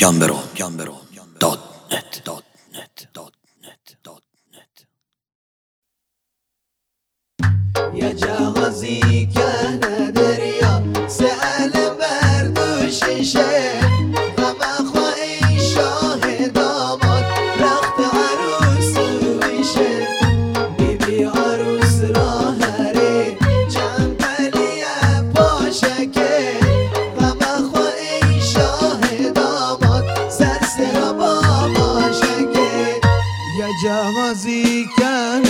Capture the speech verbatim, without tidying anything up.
گمبرو گمبرو دات نت دات نت دات نت دات نت. يا جهازي كان دريا سأل بردوش شيء غما خواهی شاهد آمد رخت عروس وشه بیبی عروس را هره جنبلی پاشکه غما خواهی شاهد آمد سرسر بابا شکه. يا جهازي كان